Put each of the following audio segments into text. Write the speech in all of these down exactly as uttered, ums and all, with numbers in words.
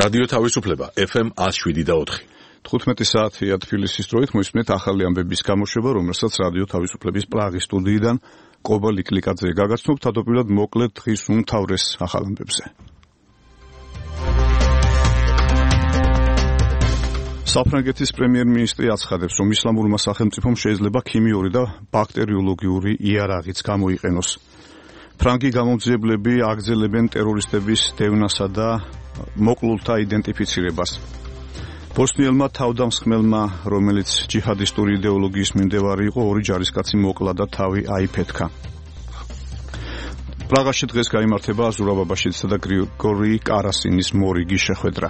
რადიო თავისუფლება ეფ ემ one oh seven და four. თხუთმეტი საათია თბილისის დროით მოისმენთ ახალი ამბების გამოშვება, რომელსაც რადიო თავისუფლების პრაღის სტუდიიდან კობა ლიკლიკაძე გაგაცნობთ. თავდაპირველად მოკლედ დღის უმთავრეს ახალ ამბებზე. საფრანგეთის პრემიერ-მინისტრი აცხადებს, რომ ისლამურმა სახელმწიფომ შეიძლება ქიმიური და ბაქტერიოლოგიური იარაღიც გამოიყენოს. ფრანგი გამომძიებლები აგრძელებენ ტერორისტების დევნასა და მოკლულთა იდენტიფიცირებას. ბოსნიელმა თავდამსხმელმა, რომელიც ჯიჰადისტური იდეოლოგიის მიმდევარი იყო, ორი ჯარისკაცი მოკლა და თავი აიფეთქა. პრაღაში დღეს გაიმართება აზურა ბაბაშიძისა და გრიგორი კარასინის მორიგი შეხვედრა.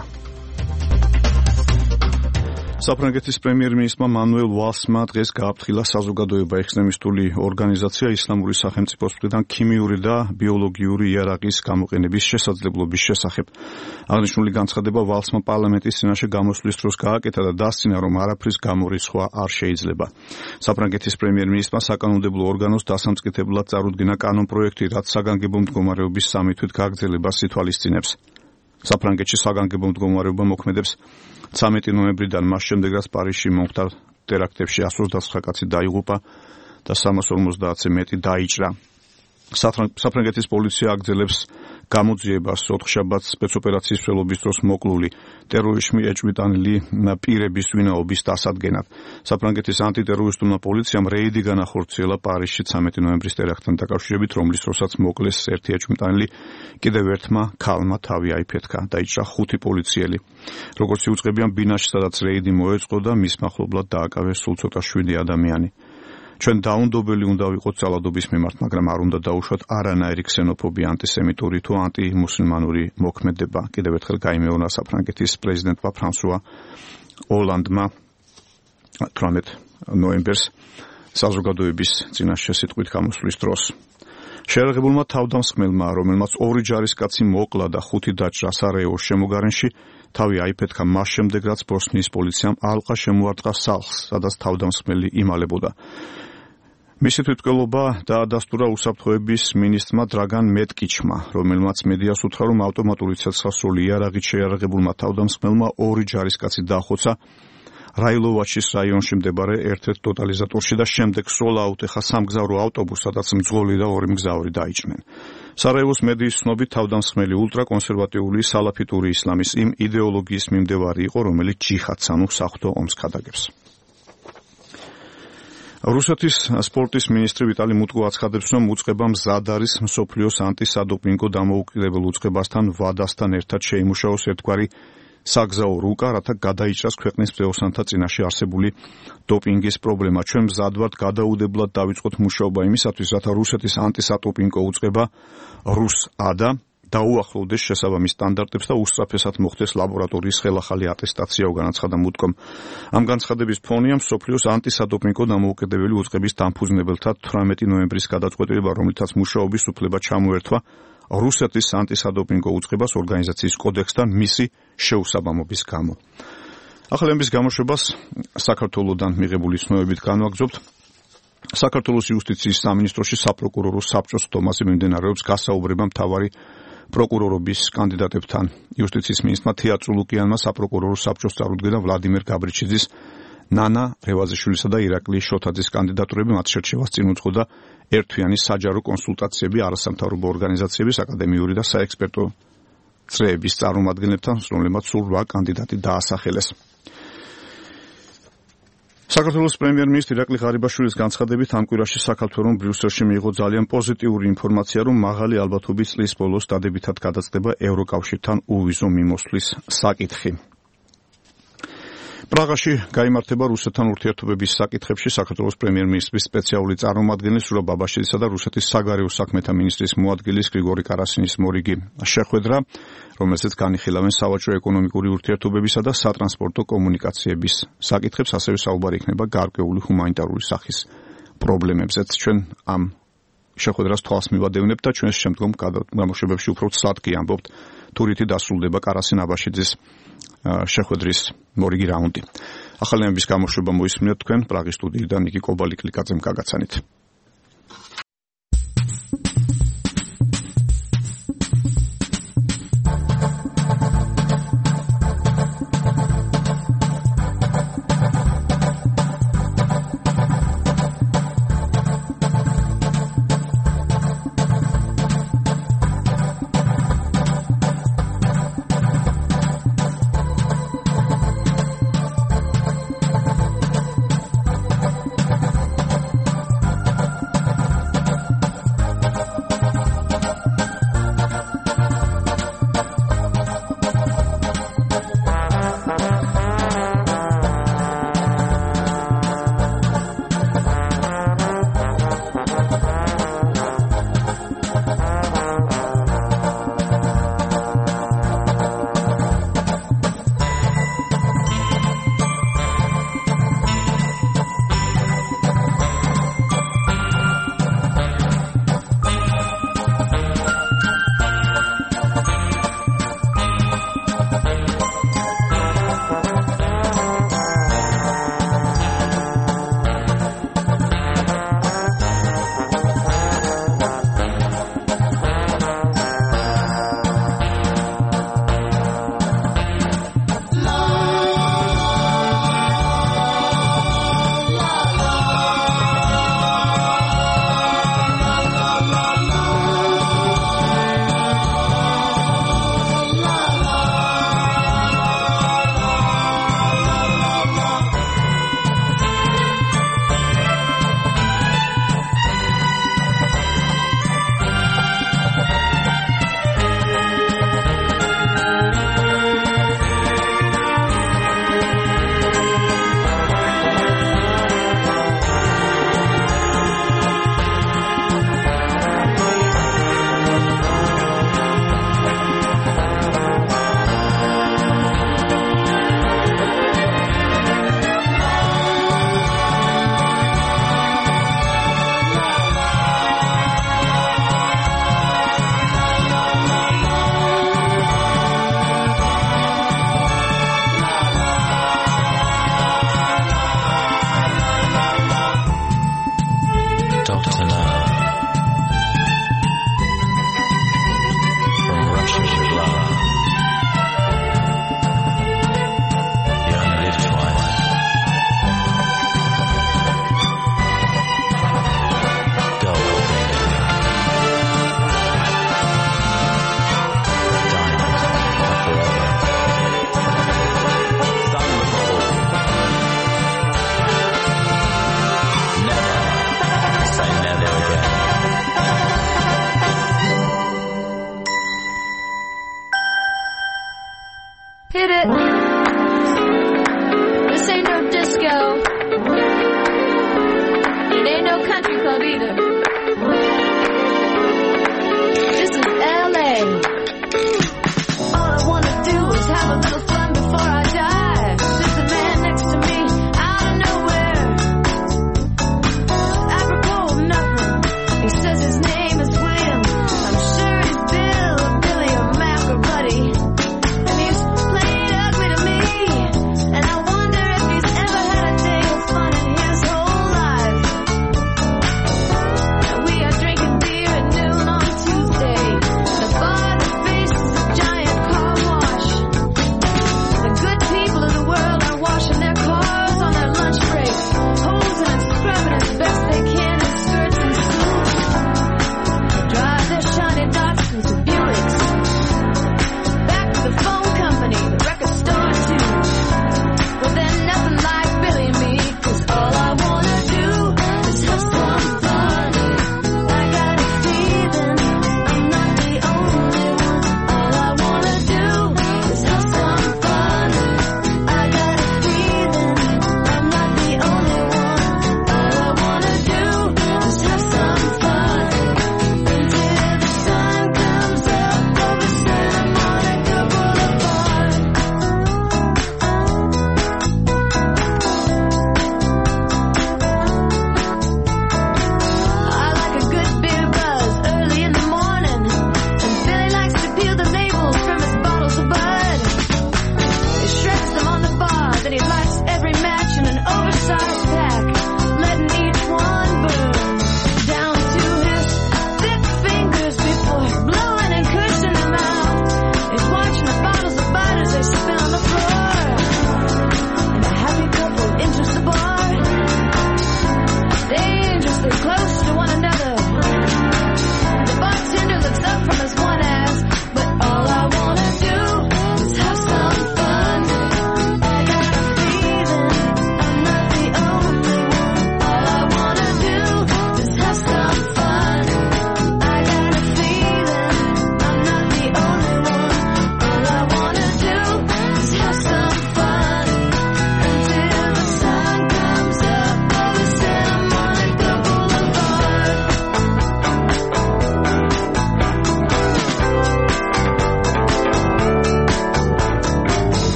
საფრანგეთის პრემიერ-მინისტრმა მანუელ ვალსმა დღეს გააფრთხილა საზოგადოება ექსტრემისტული ორგანიზაცია ისლამური სახელმწიფოს მხრიდან ქიმიური და ბიოლოგიური იარაღის გამოყენების შესაძლებლობის შესახებ. აღნიშნული განცხადება ვალსმა პარლამენტის წინაშე გამოსვლის დროს გააკეთა და დასცინა, რომ არაფრის გამორიცხვა არ შეიძლება. საფრანგეთის პრემიერ-მინისტრმა საკანონმდებლო ორგანოს დასამტკიცებლად წარუდგინა კანონპროექტი, რაც საგანგებო მდგომარეობის სამი თვით გაგრძელებას ითვალისწინებს. საფრანგეთში საგანგებო მდგომარეობა მოქმედებს ცამეტი ნოემბრიდან, მას შემდეგ რაც პარიზში მომხდარ ტერაქტებში one hundred twenty-nine კაცი დაიღუპა და სამას ორმოცდაათზე მეტი დაიჭრა. საფრანგეთის პოლიცია აგრძელებს გამოძიებას ოთხშაბათს სპეცოპერაციის მსვლელობის დროს მოკლული ტერორიზმი ეჭვმიტანილი პირების ვინაობის დასადგენად. საფრანგეთის ანტიტერორისტულმა პოლიციამ რეიდი განახორციელა პარიზში ცამეტი ნოემბრის ტერაქტთან დაკავშირებით, რომლის დროსაც მოკლეს ერთი ეჭვმიტანილი, კიდევ ერთმა ქალმა თავი აიფეთქა, დაიჭრა ხუთი პოლიციელი. როგორც იუწყებიან, ბინაში, სადაც რეიდი მოეწყო და მის მახლობლად დააკავეს სულ ცოტა შვიდი ადამიანი. ჩვენ დაუნდობელი უნდა ვიყოთ ძალადობის მიმართ, მაგრამ არ უნდა დაუშვათ არანაირი ქსენოფობია, ანტისემიტური თუ ანტიმუსლიმანური მოქმედება. კიდევ ერთხელ გაიმეორა საფრანგეთის პრეზიდენტმა ფრანსუა ოლანდმა თვრამეტი ნოემბერს საზოგადოების წინაშე სიტყვით გამოსვლის დროს. შეიარაღებულმა თავდამსხმელმა, რომელმაც ორი ჯარისკაცი მოკლა და ხუთი დაჭრა სარაევოს შემოგარენში, თავი აიფეთქა მას შემდეგ, რაც ბოსნიის პოლიციამ ალყა შემოარტყა სახლს, სადაც თავდამსხმელი იმალებოდა. მისი თვითმკვლელობა დაადასტურა უსაფრთხოების მინისტრმა დრაგან მეტკიჩმა, რომელმაც მედიას უთხრა, რომ ავტომატური ცეცხლსასროლი იარაღით შეიარაღებულმა თავდამსხმელმა ორი ჯარისკაცი დაახოცა რაილოვაჩის რაიონში მდებარე ერთ-ერთ ტოტალიზატორში და შემდეგ სროლა აუტეხა სამგზავრო ავტობუსს, სადაც მძღოლი და ორი მგზავრი დაიჭრნენ. სარაევოს მედიის ცნობით, თავდამსხმელი ულტრაკონსერვატიული სალაფიტური ისლამის იმ იდეოლოგიის მიმდევარი იყო, რომელიც ჯიჰადს, ანუ საღვთო ომს ქადაგებს. რუსეთის სპორტის მინისტრი ვიტალი მუტკო აცხადებს, რომ უწყება მზად არის მსოფლიოს ანტისადოპინგო დამოუკიდებელ უწყებასთან ვადასთან ერთად შეიმუშაოს ერთგვარი საგზაო რუკა, რათა გადაიჭრას ქვეყნის მსგავსანთა წინაშე არსებული დოპინგის პრობლემა. ჩვენ მზად ვართ გადაუდებლად დავიწყოთ მუშაობა იმისათვის, რათა რუსეთის ანტისადოპინგო უწყება რუსადა დაუახლოვდეს შესაბამის სტანდარტებს და უსწრაფესად მოხდეს ლაბორატორიის ხელახალი ატესტაცია, განაცხადა მუტკომ. ამ განცხადების ფონია მსოფლიოს ანტისადოპინგო დამოუკიდებელი უწყების დამფუძნებელთა თვრამეტი ნოემბრის გადაწყვეტილება, რომლითაც მუშაობის უფლება ჩამოერთვა რუსეთის ანტისადოპინგო უწყებას ორგანიზაციის კოდექსთან მისი შეუსაბამობის გამო. ახალი ამბის გამოშვებას საქართველოსდან მიღებული ცნობებით განვაგრძობთ. საქართველოს იუსტიციის სამინისტროში საპროკურორო საბჭოს ხდომაზე მიმდინარეობს გასაუბრება მთავარი პროკურორობის კანდიდატებთან. იუსტიციის მინისტრმა თია წულუკიანმა საპროკურორო საბჭოს წარუდგინა ვლადიმერ გაბრიჩიძის, ნანა რევაზიშვილისა და ირაკლი შოთაძის კანდიდატურები, მათ შერჩევას წინ უძღოდა ერთთვიანი საჯარო კონსულტაციები არასამთავრობო ორგანიზაციების, აკადემიური და საექსპერტო წრეების წარმომადგენლებთან, რომლებმაც სულ რვა კანდიდატი დაასახელეს. საქართველოს პრემიერ-მინისტრი ირაკლი ღარიბაშვილის განცხადებით, ამ კვირაში საქართველოს ბრიუსელში მიიღო ძალიან პოზიტიური ინფორმაცია, რომ მაღალი ალბათობით წლის ბოლოს დადებითად გადაწყდება ევროკავშირთან უვიზო მიმოსვლის საკითხი. პრაღაში გაიმართება რუსეთთან ურთიერთობების საკითხებში საქართველოს პრემიერ-მინისტრის სპეციალური წარმომადგენელი სურა ბაბაშიძისა და რუსეთის საგარეო საქმეთა მინისტრის მოადგილის გრიგორი კარასინის მორიგი შეხვედრა, რომელზეც განიხილავენ სავაჭრო-ეკონომიკური ურთიერთობებისა და სატრანსპორტო კომუნიკაციების საკითხებს, ასევე საუბარი იქნება გარკვეული ჰუმანიტარული სახის პრობლემებზეც. ჩვენ ამ შეხვედრას თვალს მივადევნებთ და ჩვენს შემდგომ გამოშვებებში უფრო ცალკე ამბობთ, თუ რითი დასრულდება კარასინ აბაშიძის შეხვედრის მორიგი რაუნდი. ახალი ამბის გამოშვება მოისმინეთ თქვენ პრაღის სტუდიიდან ნიკი კობალიკლიკაძემ გაგაცანით.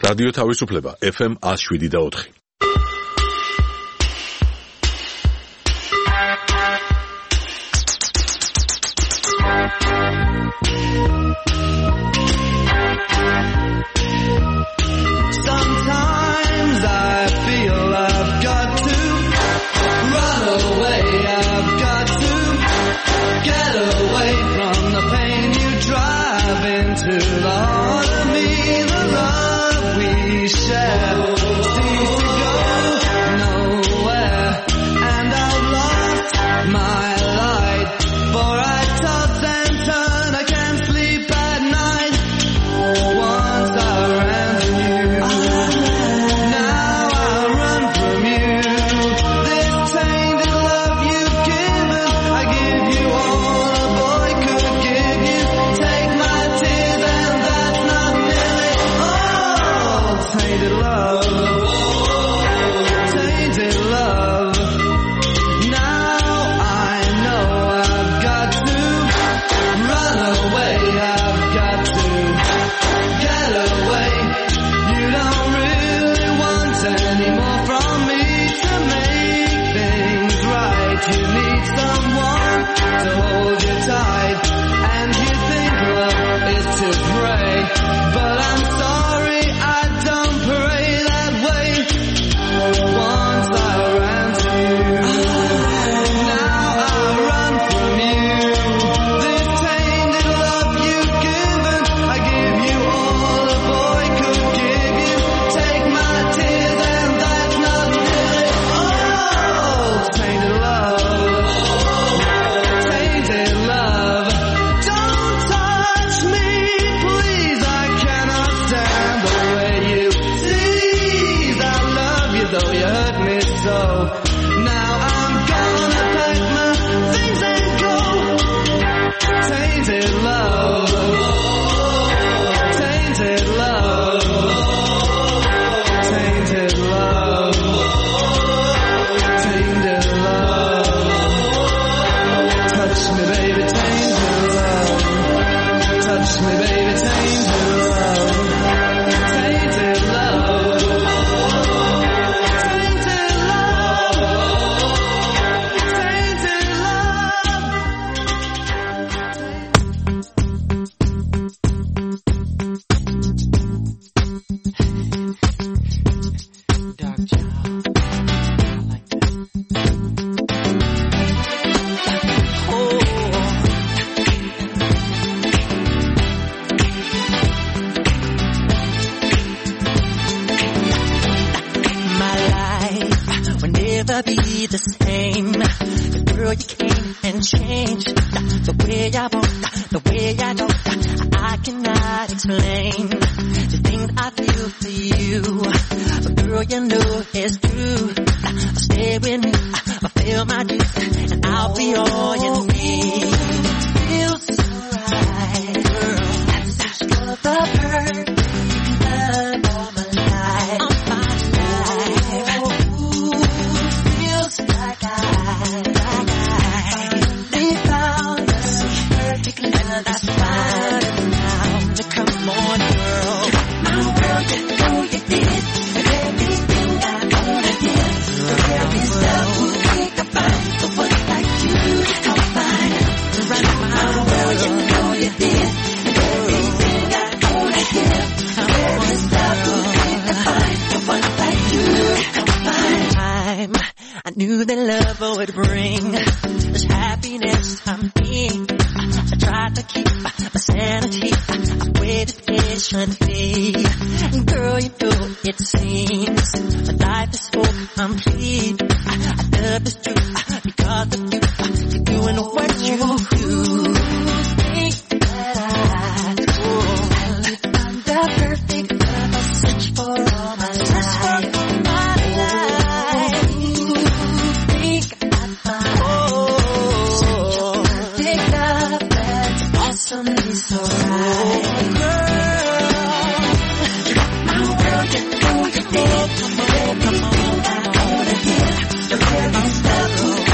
რადიო თავისუფლება ეფ ემ one oh seven და four. Sometimes I feel I've got to run away, I've got to get away from the pain you drive into the heart of me. The love we share seems to go nowhere, and I've lost my light, for I toss and turn, I can't sleep at night. Once I ran from you, now I run from you. This tainted love you've given, I give you all a boy could give you. Take my tears and that's not nearly all. Tainted love, tainted love. Now I know I've got to run away, I've got to get away. You don't really want any more from me to make things right. You need someone to hold you tight, and you think love is to pray, but I'm sorry, I don't pray that way. Once I ran to you, now I run from you. This tainted love you've given, I give you all a boy could give you. Take my tears and that's not nearly all. Tainted love, tainted love. Don't touch me, please, I cannot stand the way you tease. I love you though you hurt me so. Now I'm gonna pack my things and go. Tainted love, tainted love, tainted love, tainted love. Touch me, baby, tainted love. Touch me, baby, tainted love. Tainted love, tainted love, tainted love. Dark child, I like that. Oh. My life will never be the same. The girl you came and changed the way I want, the way I know. I cannot explain the things I feel for you. But girl, you know it's true. Stay with me, fulfill my dreams, and I'll be all you need. Feels so right, girl. That's the perfect love of my life. Of my life. Ooh, feels like I, like I finally found the perfect love. That's fine now. So come on, girl. My world, you know you did everything I wanna give. Every step we can find the one like you. Come find right my world, you know you did everything I wanna give. Every step we can find the one like you. Come find time. I knew that love would bring this happiness I'm being. I tried to keep my sanity. I waited patiently. And girl, you know it seems my life is so complete. I, I love this truth because of you. You're doing what you do. Think that I do. I'll find the perfect love I search for all my life. Think I'd find such a perfect love that's awesomely so right. My world, you know you did everything I wanna give. Your very stuff.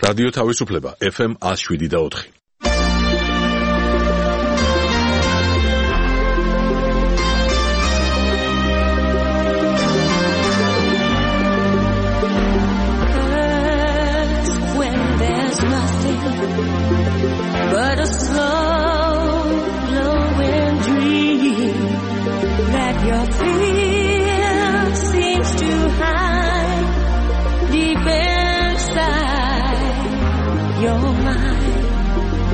რადიო თავისუფლება ეფ ემ one oh seven და four. But a slow blowing dream that your fear seems to hide deep inside your mind.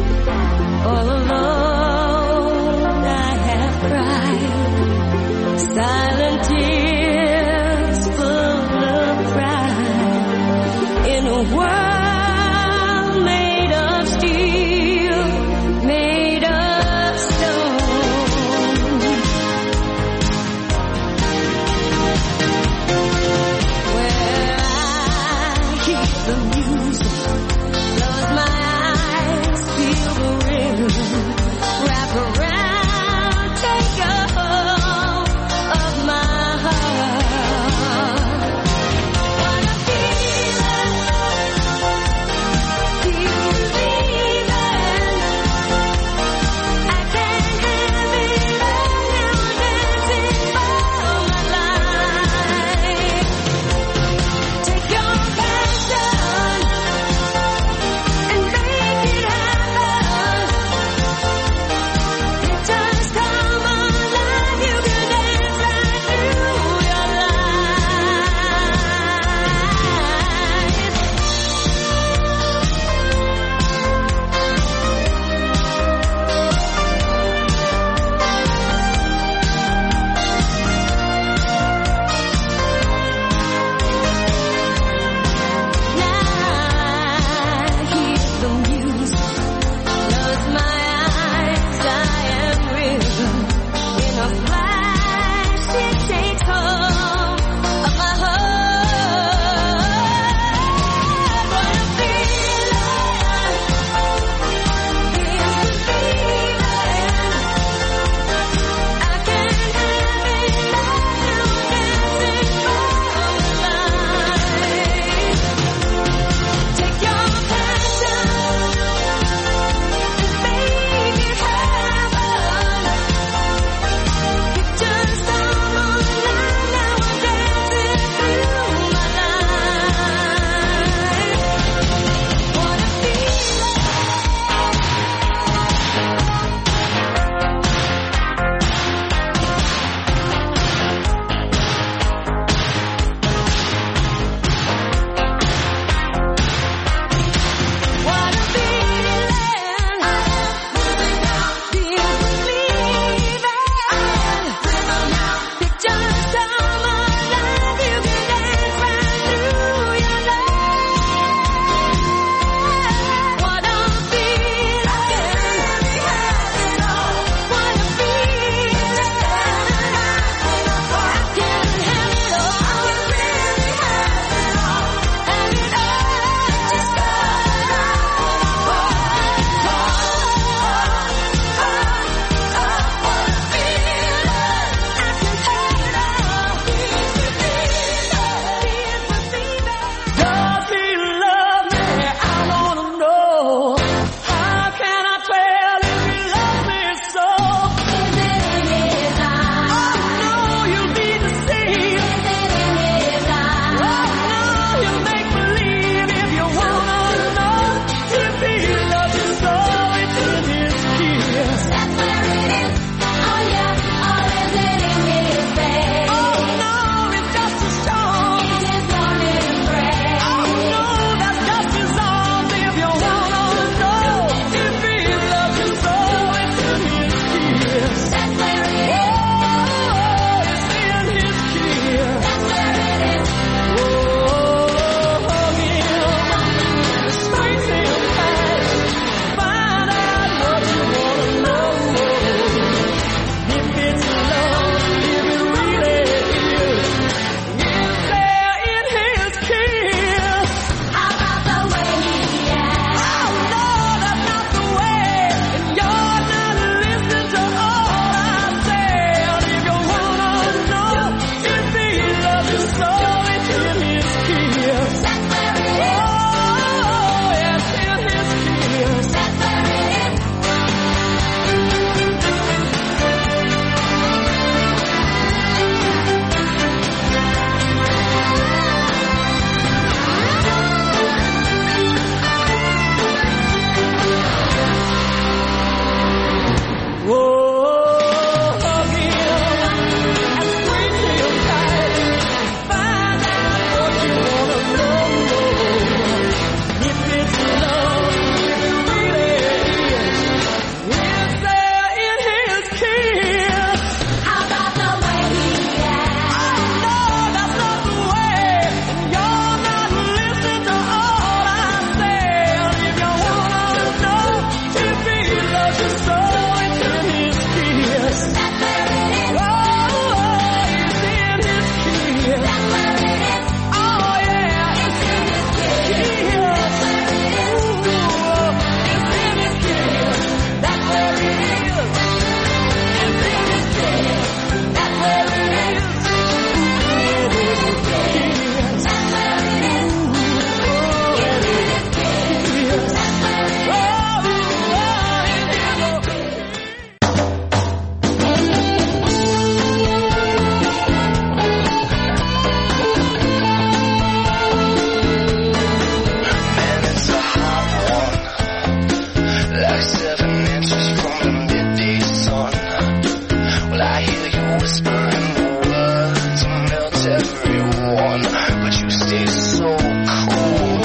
whispering words melt everyone, but you stay so cool.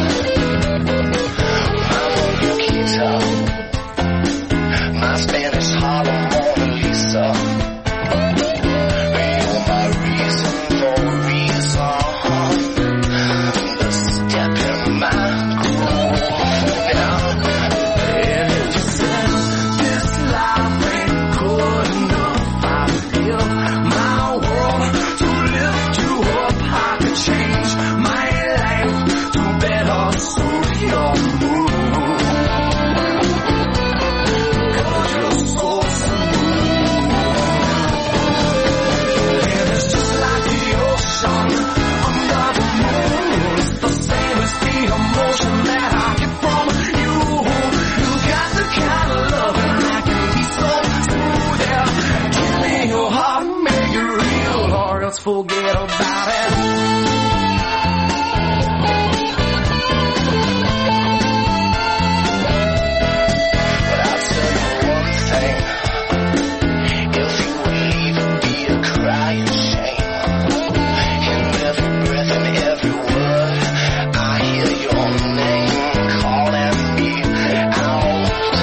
My Mona Lisa, my Spanish Harlem Mona Lisa. You're my reason for a reason. The step in my groove now. And if you said this life ain't good enough, I feel my world to lift you up. I could change my life to better suit your mood. 'Cause you're so smooth. And it's just like the ocean under the moon. It's the same as the emotion that I get from you. You got the kind of loving that can be so smooth. Yeah, give me your heart, make it real, or else forget about it. But I'll tell you one thing. If you would leave, it'd be a crying shame. In every breath and every word, I hear your name calling me out.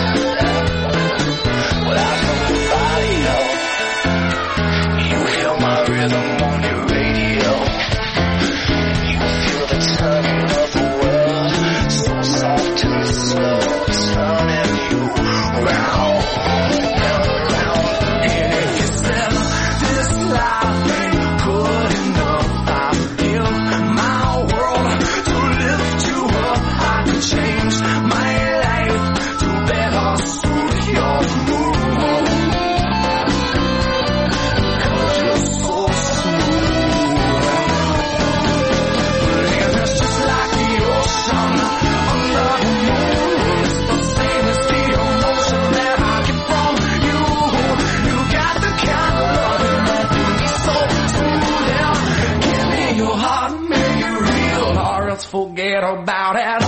Without nobody else, you hear my rhythm on your radio. You feel the turning of the world, so soft and slow, turning you round and round. And if you said this life ain't good enough, I feel my world to lift you up. I could change my life to better suit your mood. 'Cause you're so smooth. And it's just like the ocean under the moon. It's the same as the emotion that I get from you. You got the kind of loving that can be so smooth. Yeah, give me your heart, make it real, or else forget about it.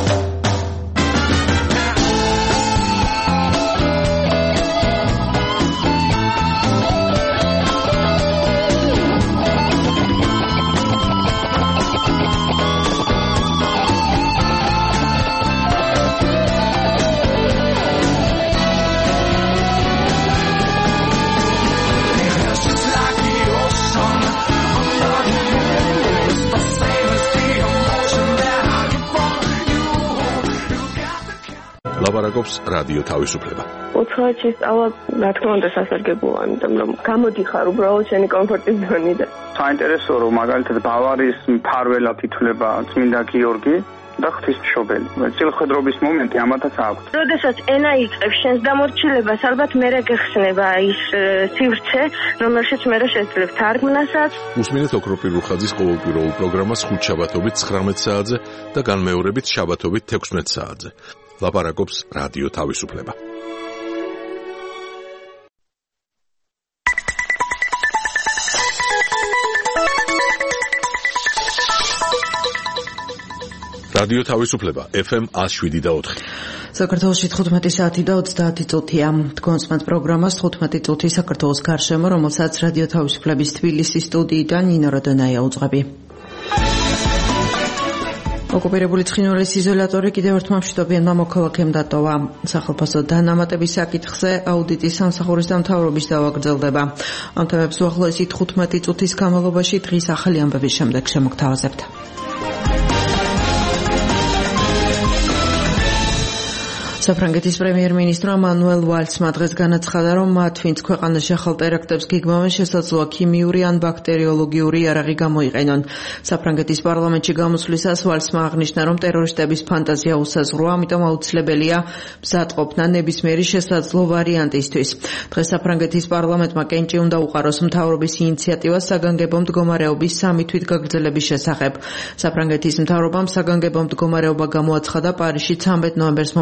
It's just like the ocean under the moon. It's the same as the emotion that I get from you. You got the kind. ლაპარაკობს რადიო თავისუფლება. უცხოეთში სწავლა, რა თქმა უნდა, სასარგებლოა, იმიტომ რომ გამოდიხარ უბრალოდ შენი კომფორტის ზონიდან. საინტერესო რომ მაგალითად ბავარიის მფარველად ითვლება წმინდა გიორგი და ღვთისმშობელი. წილხედრობის მომენტი ამათაც აქვს. როდესაც ენა იწყებს შენს დამორჩილებას, ალბათ მერე გეხსნება ის э, სივრცე, რომელშიც მერე შეძლებ თარგმნასაც. უსმინეთ ოქროპირ რუხაძის ყოველკვირეულ პროგრამას ხუთშაბათობით ცხრამეტ საათზე და განმეორებით შაბათობით თექვსმეტ საათზე. ლაპარაკობს რადიო თავისუფლება. რადიო თავისუფლება ეფ ემ one oh seven და four. საქართველოში თხუთმეტი საათი და ოცდაათი წუთია. თქვენს პროგრამას თხუთმეტი წუთი საქართველოს გარშემო, რომელსაც რადიო თავისუფლების თბილისის სტუდიიდან ნინო როდონაია უძღვები. ოკუპირებული ცხინვალის იზოლატორი კიდევ ერთ მამშვიდობიანმა მოქალაქემ დატოვა. სახელმწიფო დანამატების საკითხზე აუდიტი სამსახურის დამთავრების დავაგრძელდება. ამ თემებს უახლოესი თხუთმეტი წუთის განმავლობაში დღის ახალი ამბების შემდეგ შემოგთავაზებთ. საფრანგეთის პრემიერ-მინისტრმა მანუელ ვალცმა დღეს განაცხადა, რომ მათ, ვინც ქვეყანაში ახალ ტერაქტებს გიგმავენ, შესაძლოა ქიმიური ან ბაქტერიოლოგიური იარაღი გამოიყენონ. საფრანგეთის პარლამენტში გამოსვლისას ვალცმა აღნიშნა, რომ ტერორისტების ფანტაზია უსაზღვროა, ამიტომ აუცილებელია მზადყოფნა ნებისმიერი შესაძლო ვარიანტისთვის. დღეს საფრანგეთის პარლამენტმა კენჭი უნდა უყაროს მთავრობის ინიციატივას საგანგებო მდგომარეობის სამი თვით გაგრძელების შესახებ. საფრანგეთის მთავრობამ საგანგებო მდგომარეობა გამოაცხადა პარიზში ცამეტ ნოემბერს მომხდარი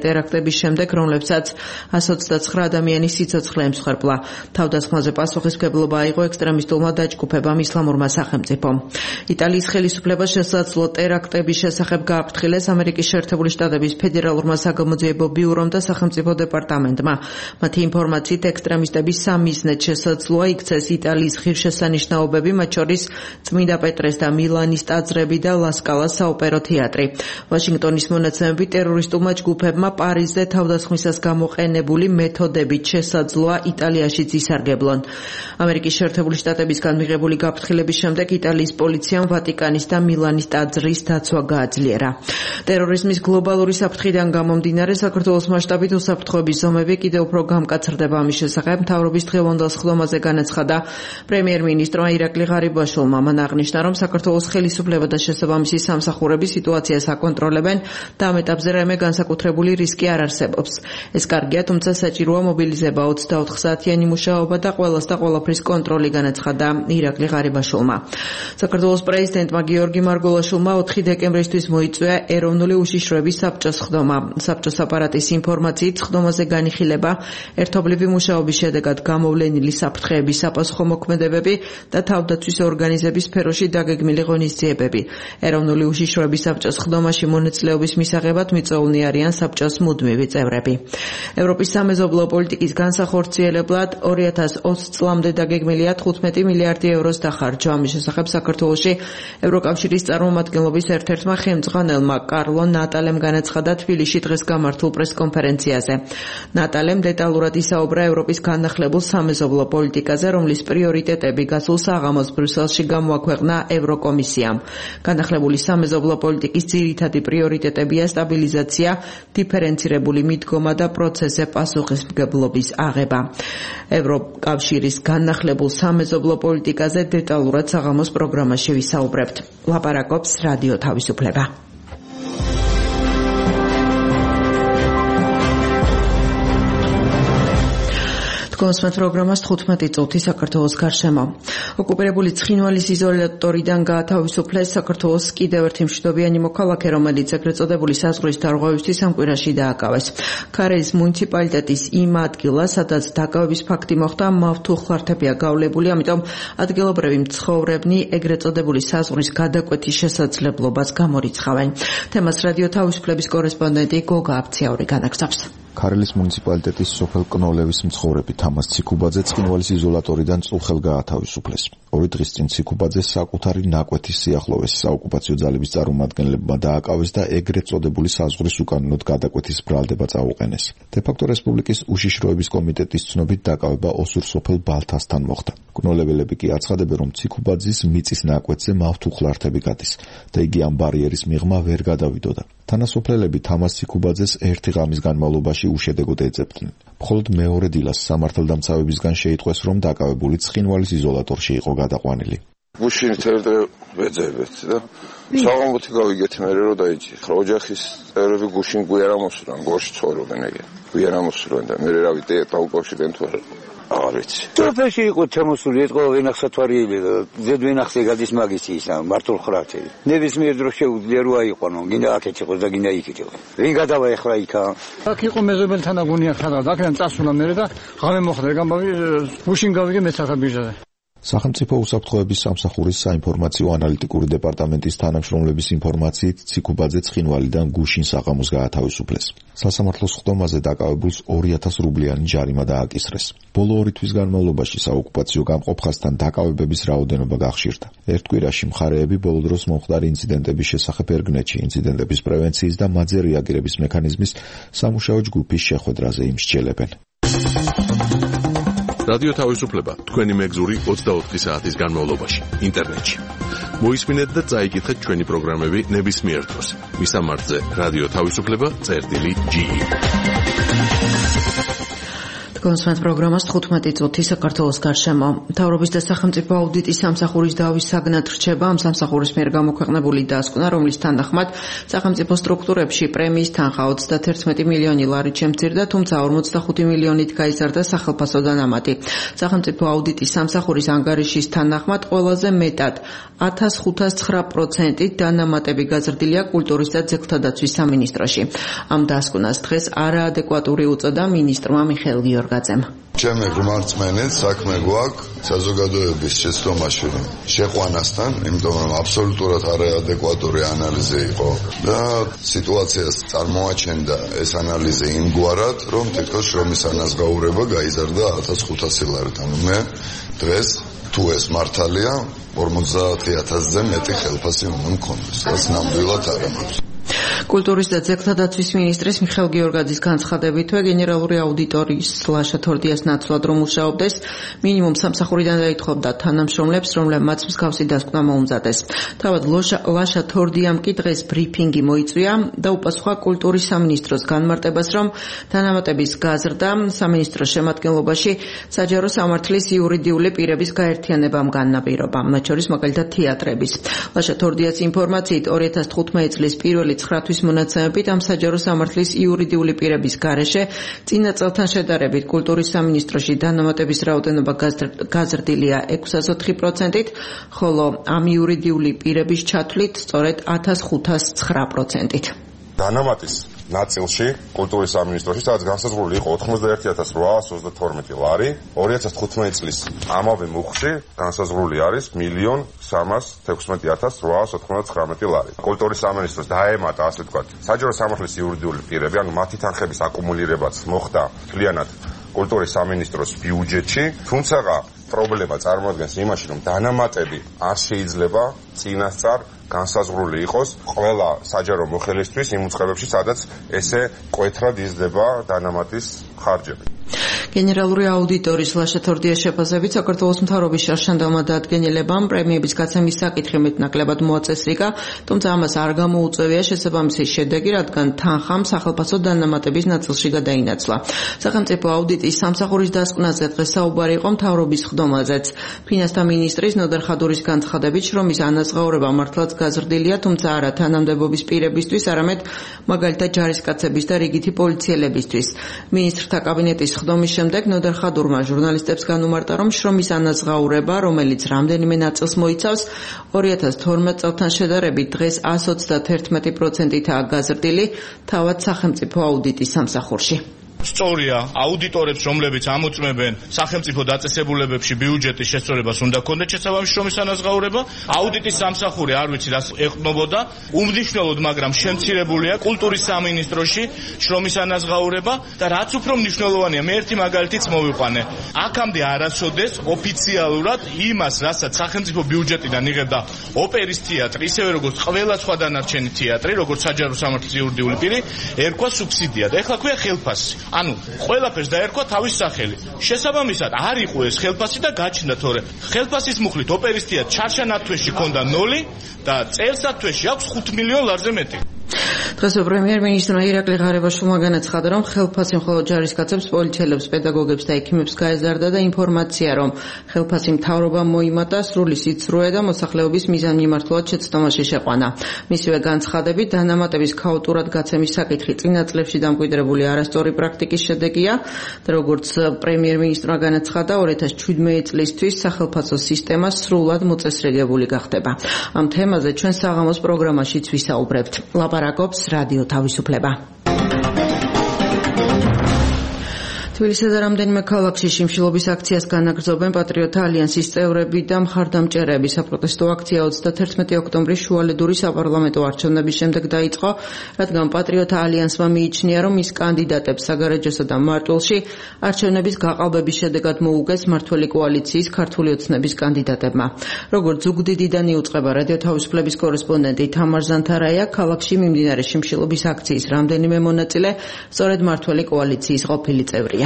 ტერაქტების შემდეგ, რომლებსაც one twenty-nine ადამიანის სიცოცხლე ემსხვერპლა. თავდასხმაზე პასუხისმგებლობა აიღო ექსტრემისტულმა დაჯგუფებამ ისლამურმა სახელმწიფომ. იტალიის ხელისუფლებას შესაძლო ტერაქტების შესახებ გააფრთხილეს ამერიკის შეერთებული შტატების ფედერალურმა საგამოძიებო ბიურომ და სახელმწიფო დეპარტამენტმა. მათი ინფორმაციით ექსტრემისტების სამიზნედ შესაძლოა იქცეს იტალიის ღირსშესანიშნაობები, მათ შორის წმინდა პეტრეს და მილანის ტაძრები და ლასკალას საოპერო თეატრი. ვაშინგტონის მონაცემებით ტერორისტულმა ჯგუფებმა პარიზზე თავდასხმისას გამოყენებული მეთოდებით შესაძლოა იტალიაშიც ისარგებლონ. ამერიკის შეერთებული შტატებისგან მიღებული გაფრთხილების შემდეგ იტალიის პოლიციამ ვატიკანის და მილანის ტაძრის დაცვა გააძლიერა. ტერორიზმის გლობალური საფრთხიდან გამომდინარე, საქართველოს მასშტაბით უსაფრთხოების ზომები კიდევ უფრო გამკაცრდება. ამის შესახებ მთავრობის დღევანდელ სხდომაზე განაცხადა პრემიერ-მინისტრმა ირაკლი ღარიბაშვილმა. მან აღნიშნა, რომ საქართველოს ხელისუფლება და შესაბამისი სამსახურები სიტუაციას აკონტროლებენ და ამ ეტაპზე რაიმე განსაკუთრებული რისკი არ არსებობს. ეს კარგია, თუმცა საჭიროა მობილიზება, ოცდაოთხ საათიანი მუშაობა და ყველას და ყველაფრის კონტროლი, განაცხადა ირაკლი ღარიბაშვილმა. საქართველოს პრეზიდენტმა გიორგი მარგულაშვილმა ოთხი დეკემბრისთვის მოიწვია ეროვნული უშიშროების საბჭოს სხდომა. საბჭოს აპარატის ინფორმაციით, სხდომაზე განიხილება ერთობლივი მუშაობის შედეგად გამოვლენილი საფრთხეების საპასუხო მოქმედებები და თავდაცვის ორგანიზების სფეროში დაგეგმილი ღონისძიებები. ეროვნული უშიშროების საბჭოს სხდომაში მონაწილეობის მისაღებად მიწვეულნი არიან საბჭოს მუდმივი წევრები. ევროპის სამეზობლო პოლიტიკის განსახორციელებლად ორი ათას ოცი წლამდე დაგეგმილია თხუთმეტი მილიარდი ევროს დახარჯვა. ამის შესახებ საქართველოში ევროკავშირის წარმომადგენლობის ერთ-ერთმა ხელმძღვანელმა კარლო ნატალემ განაცხადა თბილისში დღეს გამართულ პრესკონფერენციაზე. ნატალემ დეტალურად ისაუბრა ევროპის განახლებულ სამეზობლო პოლიტიკაზე, რომლის პრიორიტეტები გასულ საღამოს ბრიუსელში გამოაქვეყნა ევროკომისიამ. განახლებული სამეზობლო პოლიტიკის ძირითადი პრიორიტეტებია სტაბილიზაცია, დიფერენცირებული მიდგომა და პროცესზე პასუხისმგებლობის აღება. ევროკავშირის განახლებულ სამეზობლო პოლიტიკაზე დეტალურად საღამოს პროგრამაში ვისაუბრებთ. ლაპარაკობს რადიო თავისუფლება. კონსმეთ პროგრამას თხუთმეტი წუთი საქართველოს გარშემო. ოკუპირებული ცხინვალის იზოლატორიდან გაათავისუფლეს საქართველოს კიდევ ერთი მშვიდობიანი მოქალაქე, რომელიც ეგრეთ წოდებული საზღვრის დარღვევისთვის ამ კვირაში დააკავეს. ქარელის მუნიციპალიტეტის იმ ადგილას, სადაც დაკავების ფაქტი მოხდა, მავთუხლართებია გავლებული, ამიტომ ადგილობრივი მცხოვრებნი ეგრეთ წოდებული საზღვრის გადაკვეთის შესაძლებლობას გამორიცხავენ. თემას რადიო თავისუფლების კორესპონდენტი გოგა აფციაური განაგზავს. ქარელის მუნიციპალიტეტის სოფელ კნოლევის მცხოვრები თამაზ ციქუბაძე ცხინვალის იზოლატორიდან წუხელ გაათავისუფლეს. ორი დღის წინ ციქუბაძე საკუთარი ნაკვეთის სიახლოვეს საოკუპაციო ძალების წარმომადგენლებმა დააკავეს და ეგრეთ წოდებული საზღვრის უკანონოდ გადაკვეთის ბრალდება წაუყენეს. დე-ფაქტო რესპუბლიკის უშიშროების კომიტეტის ცნობით დაკავება ოსურ სოფელ ბალთასთან მოხდა. კნოლეველები კი აცხადებენ, რომ ციქუბაძის მიწის ნაკვეთზე მავთუხლართები გადის და იგი ამ ბარიერის მიღმა ვერ გადავიდოდა. თანასოფლელები თამაზ ციქუბაძეს ერთი ღამის განმავლობაში უშედეგოდ ეძებდნენ. მხოლოდ მეორე დილას სამართალდამცავებისგან შეიტყვეს, რომ დაკავებული ცხინვალის იზოლატორში იყო გადაყვანილი. გუშინ თერდე ვეძებეთ და საღამოთი გავიგეთ მე რომ დაიჭი. ოჯახის წევრები გუშინ გვიარა მოსულან, გორში ცხოვრობენ ეგ. გვიარა მოსულან და მე რა ვიტე დაუკავშირენ თუ არა. არ ვიცი. სოფელში იყო ჩამოსული ეთყო ვენახსათვარიელი და ზედვენახზე გადის მაგისტრის მართულხრათი. ნებისმიერ დროს შეუძლია რომ აიყვანო, გინდა აქეთ იყოს და გინდა იქით იყოს. ვინ გადავა ეხლა იქა? აქ იყო მეზობელთან აგონია ხარა, აქედან წასულა მე და ღამე მოხდა, გამბავი გუშინ გავიგე მეცახა ბიჟაზე. სახელმწიფო უსაფრთხოების სამსახურის საინფორმაციო ანალიტიკური დეპარტამენტის თანამშრომლების ინფორმაციით ციქუბაძე ცხინვალიდან გუშინ საღამოს გაათავისუფლეს. სასამართლოს სხდომაზე დაკავებულს ორი ათას რუბლიანი ჯარიმა დააკისრეს. ბოლო ორი თვის განმავლობაში საოკუპაციო გამყოფხასთან დაკავებების რაოდენობა გახშირდა. ერთ კვირაში მხარეები ბოლო დროს მომხდარი ინციდენტების შესახებ ერგნეთში ინციდენტების პრევენციის და მათზე რეაგირების მექანიზმის სამუშაო ჯგუფის შეხვედრაზე იმსჯელებენ. რადიო თავისუფლება თქვენი მეგზური ოცდაოთხი საათის განმავლობაში ინტერნეტში. მოისმინეთ და წაიკითხეთ ჩვენი პროგრამები ნებისმიერ დროს. მისამართზე რადიო თავისუფლება წერტილი ჯი. კონსულტანტ პროგრამას თხუთმეტი წუთი საქართველოს გარშემო. მთავრობის და სახელმწიფო აუდიტის სამსახურის დავის საგნად რჩება ამ სამსახურის მიერ გამოქვეყნებული დასკვნა, რომლის თანახმად სახელმწიფო სტრუქტურებში პრემიის თანხა ოცდაათი მილიონი ლარით შემცირდა, თუმცა ორმოცდახუთი მილიონით გაიზარდა სახელფასო დანამატი. სახელმწიფო აუდიტის სამსახურის ანგარიშის თანახმად ყველაზე მეტად ათას ხუთას ცხრა პროცენტით დანამატები გაზრდილია კულტურის და ძეგლთა დაცვის სამინისტროში. ამ დასკვნას დღეს არაადეკვატური უწოდა მინისტრმა მიხეილ გიორგაძემ. ჩემი ღმერთმენით საქმე გვაქვს საზოგადოების შეცდომაში შეყვანასთან, იმიტომ რომ აბსოლუტურად არაადეკვატური ანალიზი იყო და სიტუაციას წარმოაჩენდა ეს ანალიზი იმგვარად, რომ თითქოს შრომის ანაზღაურება გაიზარდა ათას ხუთასი ლარით. ანუ მე დღეს თუ ეს მართალია, ორმოცდაათი ათასზე მეტი ხელფასი უნდა მქონდეს, რაც ნამდვილად არ ამბობს. კულტურის და ძეგლთა დაცვის მინისტრის მიხეილ გიორგაძის განცხადებითვე გენერალური აუდიტორის ლაშა თორდიას ნაცვლად რომ მუშაობდეს, მინიმუმ სამსახურიდან დაითხოვდა თანამშრომლებს, რომლებმაც მსგავსი დასკვნა მოუმზადეს. თავად ლაშა თორდიამ კი დღეს ბრიფინგი მოიწვია და უპასუხა კულტურის სამინისტროს განმარტებას, რომ დანამატების გაზრდა სამინისტროს შემადგენლობაში საჯარო სამართლის იურიდიული პირების გაერთიანებამ განაპირობა, მათ შორის მაგალითად თეატრების. ლაშა თორდიას ინფორმაციით ორი ათას თხუთმეტი წლის პირველი ცხრათვის მონაცემებით ამ საჯარო სამართლის იურიდიული პირების გარეშე წინა წელთან შედარებით კულტურის სამინისტროში დანამატების რაოდენობა გაზრდილია ექვსას ოთხი პროცენტით, ხოლო ამ იურიდიული პირების ჩათვლით სწორედ ათას ხუთას ცხრა პროცენტით. დანამატის ნაწილში კულტურის სამინისტროში სადაც განსაზღვრული იყო ოთხმოცდაერთი ათას რვაას ოცდათორმეტი ლარი, ორი ათას თხუთმეტი წლის ამავე მუხლში განსაზღვრული არის მილიონ სამას თექვსმეტი ათას რვაას ოცდათვრამეტი ლარი. კულტურის სამინისტროს დაემატა, ასე ვთქვათ, საჯარო სამართლის იურიდიული პირები, ანუ მათი თანხების აკუმულირებაც მოხდა მთლიანად კულტურის სამინისტროს ბიუჯეტში, თუმცა პრობლემა წარმოადგენს იმაში, რომ დანამატები არ შეიძლება წინასწარ განსაზღვრული იყოს ყველა საჯარო მოხელისთვის იმ უწყებებში, სადაც ესე მკვეთრად იზრდება დანამატის ხარჯები. გენერალური აუდიტორის ლაშა თორდიას შეფასებით საქართველოს მთავრობის შარშანდელმა დადგენილებამ პრემიების გაცემის საკითხი მეტნაკლებად მოაწესრიგა, თუმცა ამას არ გამოუწევია შესაბამისი შედეგი, რადგან თანხამ სახელფასო დანამატების ნაწილში გადაინაცვლა. სახელმწიფო აუდიტის სამსახურის დასკვნაზე დღეს საუბარი იყო მთავრობის ხდომაზეც. ფინანსთა მინისტრის ნოდარ ხადურის განცხადებით, შრომის ანაზღაურება მართლაც გაზრდილია, თუმცა არა თანამდებობის პირებისთვის, არამედ მაგალითად ჯარისკაცების და რიგითი პოლიციელებისთვის. მინისტრთა კაბინეტის ხდომის შემდეგ ნოდარ ხადურმა ჟურნალისტებს განუმარტა, რომ შრომის ანაზღაურება, რომელიც რამდენიმე ნაწილს მოიცავს, ორი ათას თორმეტ წელთან შედარებით დღეს ას ოცდაათი პროცენტითაა გაზრდილი, თავად სახელმწიფო აუდიტის სამსახურში. სწორია, აუდიტორებს, რომლებიც ამოწმებენ სახელმწიფო დაწესებულებებში ბიუჯეტის შესწორებას უნდა ქონდეთ შესაბამისი შრომის ანაზღაურება. აუდიტის სამსახური არ ვიცი რას ეყრდნობოდა, უმნიშვნელოდ, მაგრამ შემცირებულია კულტურის სამინისტროში შრომის ანაზღაურება და რაც უფრო მნიშვნელოვანია, მე ერთი მაგალითიც მოვიყვანე. აქამდე არასოდეს ოფიციალურად იმას, რასაც სახელმწიფო ბიუჯეტიდან იღებდა ოპერის თეატრი, ისევე როგორც ყველა სხვა დანარჩენი თეატრი, როგორც საჯარო სამართლის იურიდიული პირი, ერქვა სუბსიდია და ეხლა ქვია ხელფასი. ანუ ყველაფერს დაერქვა თავის სახელი. შესაბამისად არ იყო ეს ხელფასი და გაჩნდა, თორე ხელფასის მუხლით ოპერის თეატრ ჩარშან თვეში ქონდა ნოლი და წელსად თვეში აქვს ხუთ მილიონ ლარზე მეტი. დღეს პრემიერ-მინისტრმა ირაკლი ღარიბაშვილმა განაცხადა, რომ ხელფასი მხოლოდ ჯარისკაცებს, პოლიციელებს, პედაგოგებს და ექიმებს გაეზარდა და ინფორმაცია, რომ ხელფასი მთავრობამ მოიმატა, სრული სიცრუე და მოსახლეობის მიზანმიმართულად შეცდომაში შეყვანა. მისივე განცხადებით, დანამატების ქაოტურად გაცემის საკითხი წინა წლებში დამკვიდრებული არასწორი პრაქტიკის შედეგია და როგორც პრემიერ-მინისტრმა განაცხადა, ორი ათას შვიდმეტი წლისთვის სახელფასო სისტემა სრულად მოწესრიგებული გახდება. ამ თემაზე ჩვენ საღამოს პროგრამაშიც ვისაუბრებთ. ლაპარაკობს რადიო თავისუფლება. თბილისსა და რამდენიმე ქალაქში შიმშილობის აქციას განაგრძობენ პატრიოტთა ალიანსის წევრები და მხარდამჭერები. საპროტესტო აქცია ოცდაათი ოქტომბრის შუალედური საპარლამენტო არჩევნების შემდეგ დაიწყო, რადგან პატრიოტთა ალიანსმა მიიჩნია, რომ ის კანდიდატებს საგარეჯოსა და მარტვილში არჩევნების გაყალბების შედეგად მოუგეს მმართველი კოალიციის ქართული ოცნების კანდიდატებმა. როგორც ზუგდიდიდან იუწყება რადიო თავისუფლების კორესპონდენტი თამარ ზანთარაია, ქალაქში მიმდინარე შიმშილობის აქციის რამდენიმე მონაწილე სწორედ მმართველი კოალიციის ყოფილი წევრია.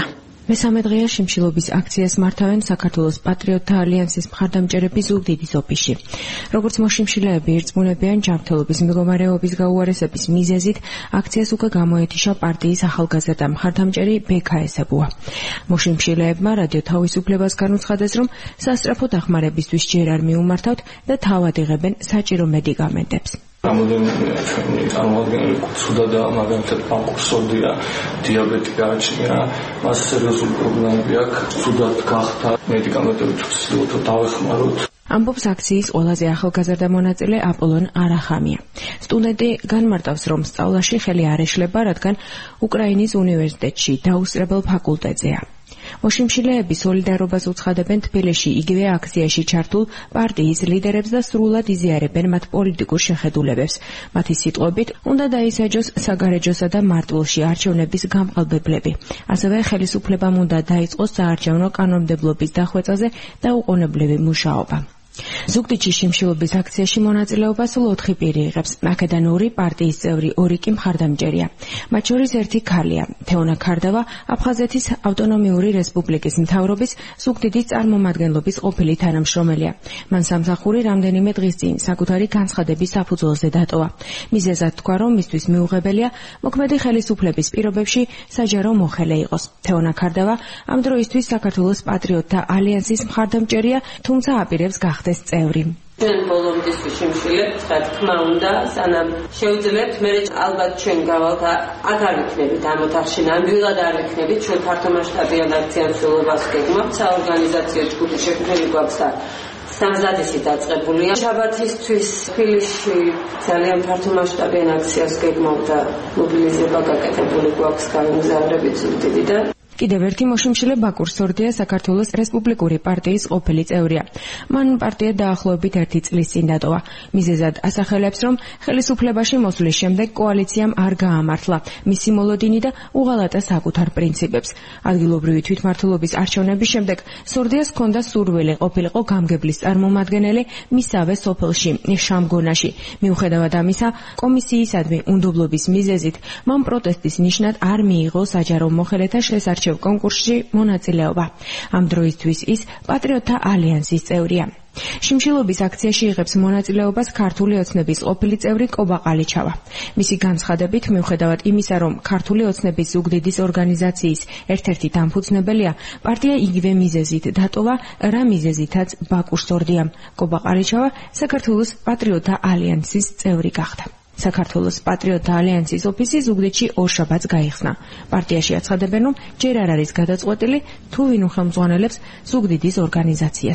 მესამე დღეა შიმშილობის აქციას მართავენ საქართველოს პატრიოტთა ალიანსის მხარდამჭერები ზუგდიდის ოფისში. როგორც მოშიმშილეები ირწმუნებიან, ჯანმრთელობის მდგომარეობის გაუარესების მიზეზით აქციას უკვე გამოეთიშა პარტიის ახალგაზრდა მხარდამჭერი ბექაესებუა. მოშიმშილეებმა რადიო თავისუფლებას განუცხადეს, რომ სასწრაფო დახმარებისთვის ჯერ არ მიუმართავთ და თავად იღებენ საჭირო მედიკამენტებს. რამოდენიმე ჩვენი წარმომადგენელი კუთხდა და მაგალითად პანკურსორდია, დიაბეტი გააჩნია, მას სერიოზული პრობლემები აქვს, ცუდად გახდა, მედიკამენტებით ვცდილობთ დავეხმაროთ. ამბობს აქციის ყველაზე ახალგაზრდა მონაწილე აპოლონ არახამია. სტუდენტი განმარტავს, რომ სწავლაში ხელი არ ეშლება, რადგან უკრაინის უნივერსიტეტში დაუსწრებელ ფაკულტეტზეა. მოშიმშილეები სოლიდარობას უცხადებენ თბილისში იგივე აქციაში ჩართულ პარტიის ლიდერებს და სრულად იზიარებენ მათ პოლიტიკურ შეხედულებებს. მათი სიტყვებით, უნდა დაისაჯოს საგარეჯოსა და მარტვილში არჩევნების გამყალბებლები. ასევე ხელისუფლებამ უნდა დაიწყოს საარჩევნო კანონმდებლობის დახვეწაზე და უყონებლივი მუშაობა. ზუგდიდში შიმშილობის აქციაში მონაწილეობას სულ ოთხი პირი იღებს. აქედან ორი პარტიის წევრი, ორი კი მხარდამჭერია. მათ შორის ერთი ქალია, თეონა ქარდავა, აფხაზეთის ავტონომიური რესპუბლიკის მთავრობის ზუგდიდის წარმომადგენლობის ყოფილი თანამშრომელია. მან სამსახური რამდენიმე დღის წინ საკუთარი განცხადების საფუძველზე დატოვა. მიზეზად თქვა, რომ მისთვის მიუღებელია მოქმედი ხელისუფლების პირობებში საჯარო მოხელე იყოს. თეონა ქარდავა ამ დროისთვის საქართველოს პატრიოტთა ალიანსის მხარდამჭერია, თუმცა აპირებს გახდეს წევრი. ჩვენ ბოლომდის ვიშიმშილებთ, რა თქმა უნდა, სანამ შევძლებთ, მე ალბათ ჩვენ გავალთ აქ არ ვიქნებით ამ ოთახში, ნამდვილად არ ვიქნებით, ჩვენ ფართომასშტაბიან აქციას ვსულობას გეგმავთ, საორგანიზაციო ჯგუფი შექმნილი გვაქვს და სამზადისი დაწყებულია. შაბათისთვის თბილისში ძალიან ფართომასშტაბიან აქციას გეგმავთ და მობილიზება გაკეთებული გვაქვს გამგზავრებით ზუგდიდიდან. კიდევ ერთი მოშიმშილე ბაკურ სორდია საქართველოს რესპუბლიკური პარტიის ყოფილი წევრია. მან პარტია დაახლოებით ერთი წლის წინ დატოვა. მიზეზად ასახელებს, რომ ხელისუფლებაში მოსვლის შემდეგ კოალიციამ არ გაამართლა მისი მოლოდინი და უღალატა საკუთარ პრინციპებს. ადგილობრივი თვითმმართველობის არჩევნების შემდეგ სორდიას ჰქონდა სურვილი ყოფილიყო გამგებლის წარმომადგენელი მისავე სოფელში, შამგონაში. მიუხედავად ამისა, კომისიისადმი უნდობლობის მიზეზით მან პროტესტის ნიშნად არ მიიღო საჯარო მოხელეთა შესარჩევ კონკურსში მონაწილეობა. ამ დროისთვის ის პატრიოტთა ალიანსის წევრია. შიმშილობის აქციაში იღებს მონაწილეობას ქართული ოცნების ყოფილი წევრი კობა ყალიჩავა. მისი განცხადებით, მიუხედავად იმისა, რომ ქართული ოცნების ზუგდიდის ორგანიზაციის ერთ-ერთი დამფუძნებელია, პარტია იგივე მიზეზით დატოვა, რა მიზეზითაც ბაკურ სორდიამ. კობა ყალიჩავა საქართველოს პატრიოტთა ალიანსის წევრი გახდა. საქართველოს პატრიოტთა ალიანსის ოფისი ზუგდიდში ორშაბათს გაიხსნა. პარტიაში აცხადებენ, რომ ჯერ არ არის გადაწყვეტილი, თუ ვინ უხელმძღვანელებს ზუგდიდის ორგანიზაციას.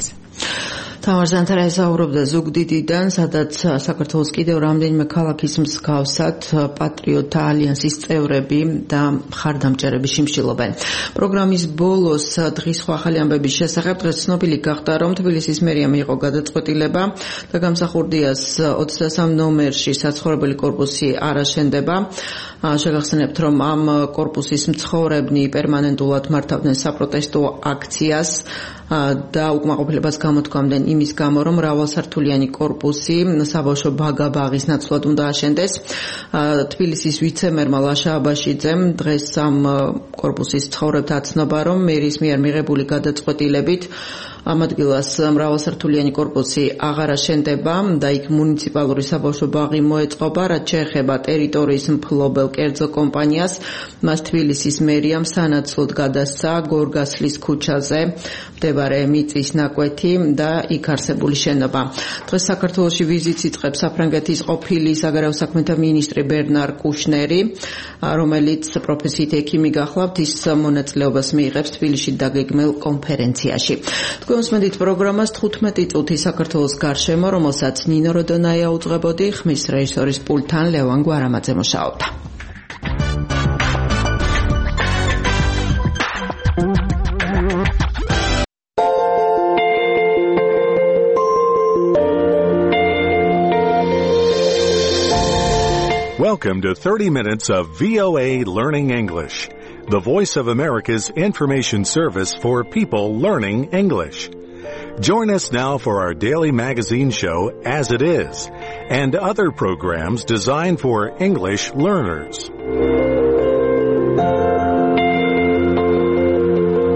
თამარ ზანთარა ესაუბრობდა ზუგდიდიდან, სადაც საქართველოს კიდევ რამდენიმე ქალაქის მსგავსად პატრიოტთა ალიანსის წევრები და მხარდამჭერები შიმშილობენ. პროგრამის ბოლოს დღის სხვა ახალი ამბების შესახებ დღეს ცნობილი გახდა, რომ თბილისის მერია მიიღო გადაწყვეტილება და გამსახურდიას ოცდასამ ნომერში საცხოვრებელი კორპუსი არ აშენდება. შეგახსენებთ, რომ ამ კორპუსის მცხოვრებნი პერმანენტულად მართავდნენ საპროტესტო აქციას და უკმაყოფილებას გამოთქვამდნენ იმის გამო, რომ მრავალსართულიანი კორპუსი საბავშვო ბაგა-ბაღის ნაცვლად უნდა აშენდეს. თბილისის ვიცე-მერმა ლაშა აბაშიძემ დღეს ამ კორპუსის მცხოვრებთა ცნობა, რომ მერის მიერ მიღებული გადაწყვეტილებით ამ ადგილას მრავალსართულიანი კორპუსი აღარ აშენდება და იქ მუნიციპალური საბავშვო ბაღი მოეწყობა, რაც შეეხება ტერიტორიის მფლობელ კერძო კომპანიას. მას თბილისის მერიამ სანაცვლოდ გადასცა გორგასლის ქუჩაზე მდებარე მიწის ნაკვეთი და იქ არსებული შენობა. დღეს საქართველოში ვიზიტს იწყებს საფრანგეთის ყოფილი საგარეო საქმეთა მინისტრი ბერნარ კუშნერი, რომელიც პროფესიით ექიმი გახლავთ, ის მონაწილეობას მიიღებს თბილისში დაგეგმილ კონფერენციაში. თქვენ უსმენთ პროგრამას თხუთმეტი წუთი საქართველოს გარშემო, რომელსაც ნინო როდონაია უძღვებოდი, ხმის რეჟისორის პულტთან ლევან გვარამაძე მუშაობდა. Welcome to thirty minutes of V O A Learning English, the Voice of America's information service for people learning English. Join us now for our daily magazine show, As It Is, and other programs designed for English learners.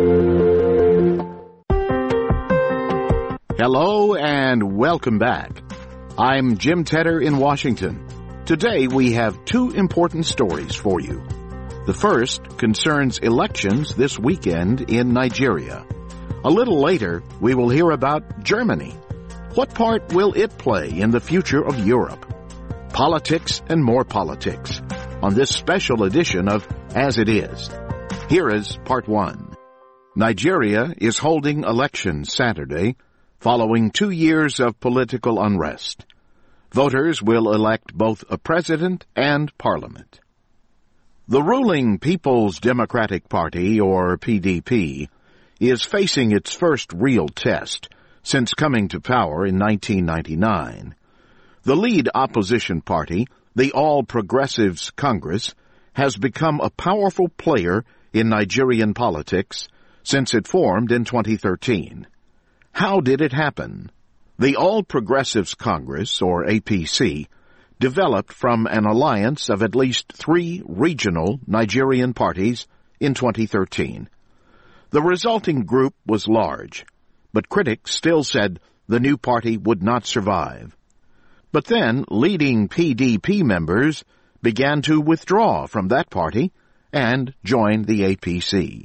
Hello and welcome back. I'm Jim Tedder in Washington. Today we have two important stories for you. The first concerns elections this weekend in Nigeria. A little later, we will hear about Germany. What part will it play in the future of Europe? Politics and more politics on this special edition of As It Is. Here is part one. Nigeria is holding elections Saturday following two years of political unrest. Voters will elect both a president and parliament. The ruling People's Democratic Party, or P D P, is facing its first real test since coming to power in nineteen ninety-nine. The lead opposition party, the All Progressives Congress, has become a powerful player in Nigerian politics since it formed in twenty thirteen. How did it happen? The All Progressives Congress, or A P C, developed from an alliance of at least three regional Nigerian parties in twenty thirteen. The resulting group was large, but critics still said the new party would not survive. But then leading P D P members began to withdraw from that party and join the A P C.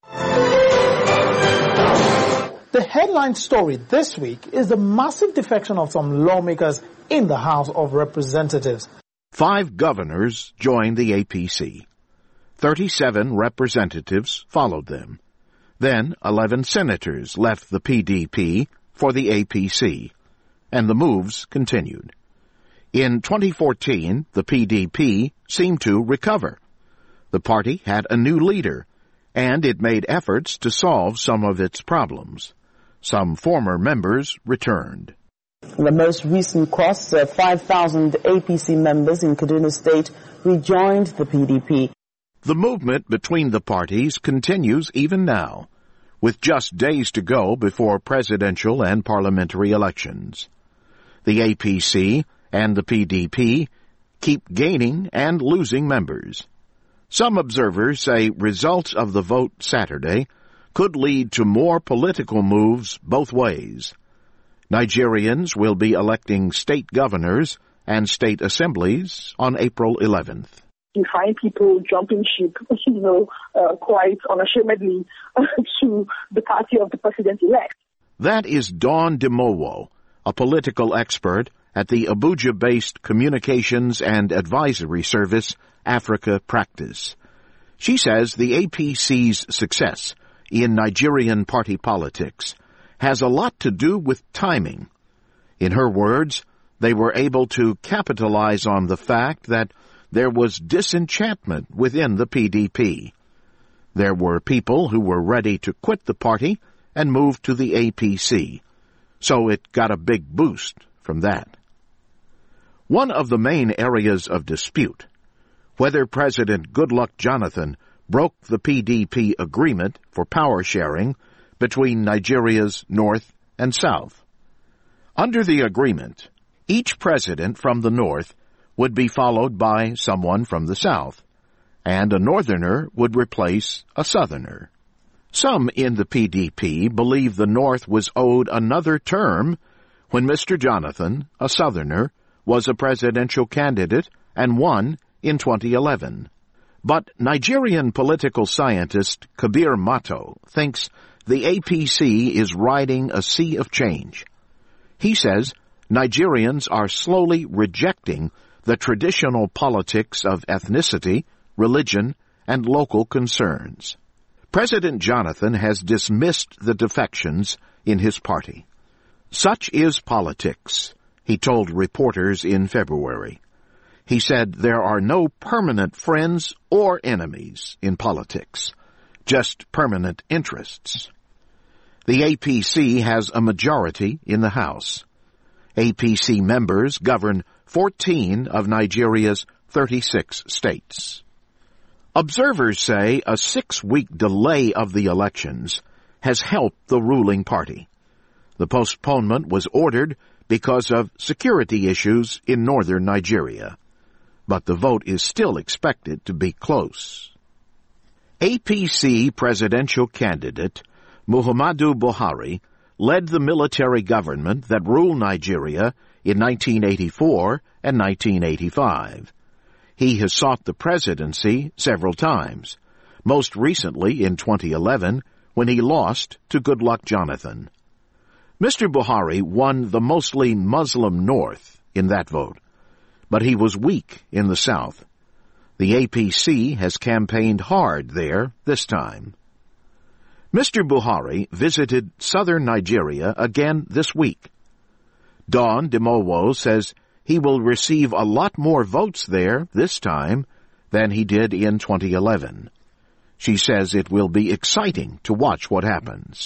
The headline story this week is the massive defection of some lawmakers in the House of Representatives. Five governors joined the A P C. Thirty-seven representatives followed them. Then eleven senators left the P D P for the A P C, and the moves continued. In twenty fourteen, the P D P seemed to recover. The party had a new leader, and it made efforts to solve some of its problems. Some former members returned. In the most recent cross, uh, five thousand A P C members in Kaduna State rejoined the P D P. The movement between the parties continues even now, with just days to go before presidential and parliamentary elections. The A P C and the P D P keep gaining and losing members. Some observers say results of the vote Saturday could lead to more political moves both ways. Nigerians will be electing state governors and state assemblies on April eleventh. You find people jumping ship, you know, uh, quite unashamedly to the party of the president-elect. That is Dawn Demowo, a political expert at the Abuja-based Communications and Advisory Service Africa Practice. She says the A P C's success in Nigerian party politics has a lot to do with timing. In her words, they were able to capitalize on the fact that there was disenchantment within the P D P. There were people who were ready to quit the party and move to the A P C, so it got a big boost from that. One of the main areas of dispute, whether President Goodluck Jonathan broke the P D P agreement for power sharing between Nigeria's North and South. Under the agreement, each president from the North would be followed by someone from the South, and a Northerner would replace a Southerner. Some in the P D P believe the North was owed another term when Mister Jonathan, a Southerner, was a presidential candidate and won in twenty eleven. But Nigerian political scientist Kabir Mato thinks the A P C is riding a sea of change. He says Nigerians are slowly rejecting the traditional politics of ethnicity, religion, and local concerns. President Jonathan has dismissed the defections in his party. Such is politics, he told reporters in February. He said there are no permanent friends or enemies in politics, just permanent interests. The A P C has a majority in the House. A P C members govern fourteen of Nigeria's thirty-six states. Observers say a six-week delay of the elections has helped the ruling party. The postponement was ordered because of security issues in northern Nigeria, but the vote is still expected to be close. A P C presidential candidate Muhammadu Buhari led the military government that ruled Nigeria in nineteen eighty-four and nineteen eighty-five. He has sought the presidency several times, most recently in twenty eleven when he lost to Goodluck Jonathan. Mister Buhari won the mostly Muslim North in that vote, but he was weak in the South. The A P C has campaigned hard there this time. Mister Buhari visited southern Nigeria again this week. Dawn Demowo says he will receive a lot more votes there this time than he did in twenty eleven. She says it will be exciting to watch what happens.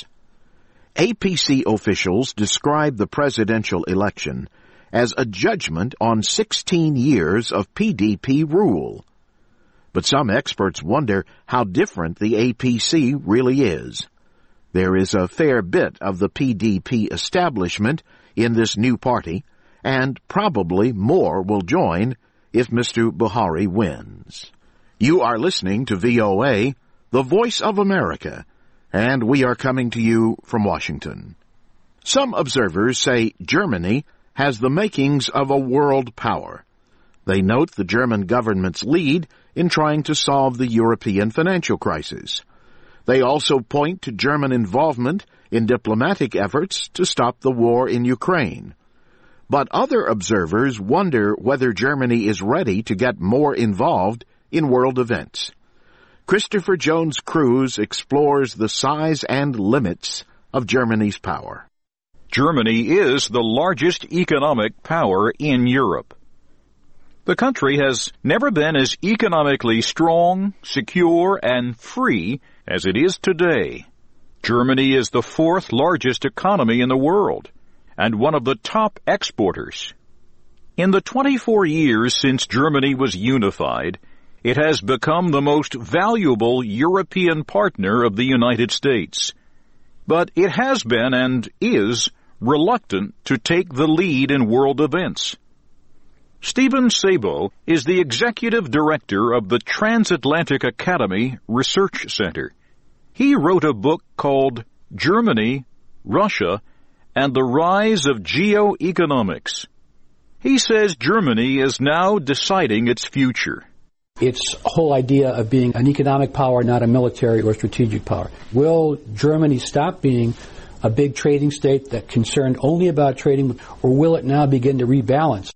A P C officials describe the presidential election as a judgment on sixteen years of P D P rule. But some experts wonder how different the A P C really is. There is a fair bit of the P D P establishment in this new party, and probably more will join if Mister Buhari wins. You are listening to V O A, the Voice of America, and we are coming to you from Washington. Some observers say Germany has the makings of a world power. They note the German government's lead in trying to solve the European financial crisis. They also point to German involvement in diplomatic efforts to stop the war in Ukraine. But other observers wonder whether Germany is ready to get more involved in world events. Christopher Jones Cruise explores the size and limits of Germany's power. Germany is the largest economic power in Europe. The country has never been as economically strong, secure, and free as it is today. Germany is the fourth largest economy in the world and one of the top exporters. In the twenty-four years since Germany was unified, it has become the most valuable European partner of the United States. But it has been and is reluctant to take the lead in world events. Stephen Sabo is the executive director of the Transatlantic Academy Research Center. He wrote a book called Germany, Russia, and the Rise of Geoeconomics. He says Germany is now deciding its future. Its whole idea of being an economic power, not a military or strategic power. Will Germany stop being a big trading state that concerned only about trading, or will it now begin to rebalance?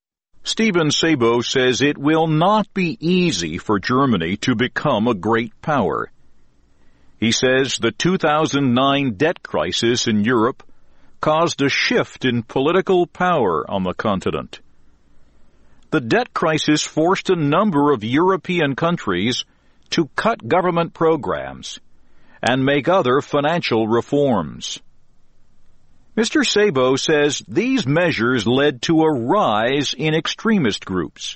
Stephen Sabo says it will not be easy for Germany to become a great power. He says the two thousand nine debt crisis in Europe caused a shift in political power on the continent. The debt crisis forced a number of European countries to cut government programs and make other financial reforms. Mister Sabo says these measures led to a rise in extremist groups.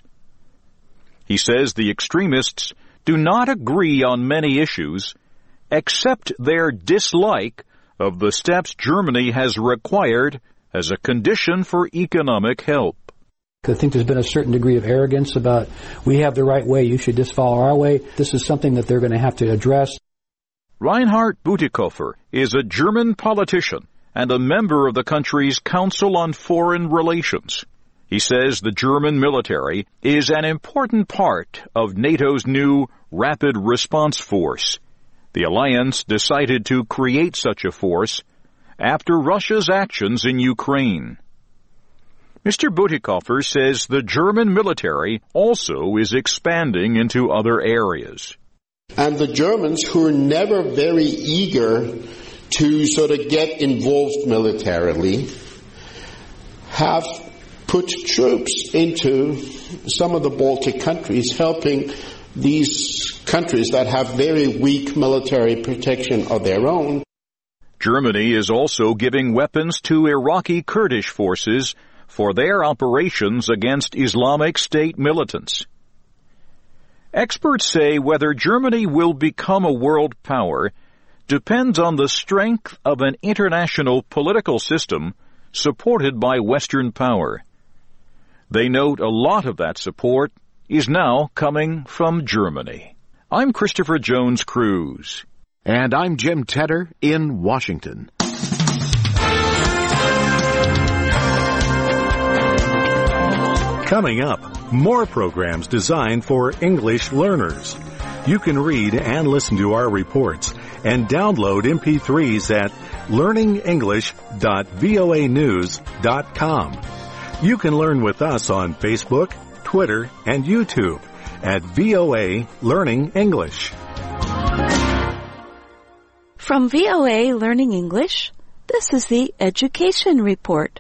He says the extremists do not agree on many issues, except their dislike of the steps Germany has required as a condition for economic help. I think there's been a certain degree of arrogance about, we have the right way, you should just follow our way. This is something that they're going to have to address. Reinhard Bütikofer is a German politician and a member of the country's Council on Foreign Relations. He says the German military is an important part of NATO's new Rapid Response Force. The alliance decided to create such a force after Russia's actions in Ukraine. Mister Bütikofer says the German military also is expanding into other areas. And the Germans, who are never very eager to sort of get involved militarily, have put troops into some of the Baltic countries, helping these countries that have very weak military protection of their own. Germany is also giving weapons to Iraqi Kurdish forces for their operations against Islamic State militants. Experts say whether Germany will become a world power depends on the strength of an international political system supported by Western power. They note a lot of that support is now coming from Germany. I'm Christopher Jones Cruise. And I'm Jim Tedder in Washington. Coming up, more programs designed for English learners. You can read and listen to our reports and download M P threes at learning english dot voa news dot com. You can learn with us on Facebook, Twitter, and YouTube at V O A Learning English. From V O A Learning English, this is the Education Report.